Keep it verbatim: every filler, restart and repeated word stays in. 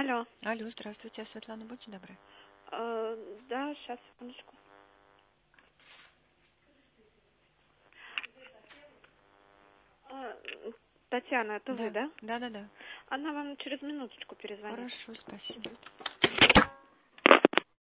Алло. Алло, здравствуйте, Светлана, будьте добры. Э, да, сейчас, секундочку. Э, Татьяна, это Да, вы, да? да, да, да. Она вам через минуточку перезвонит. Хорошо, спасибо.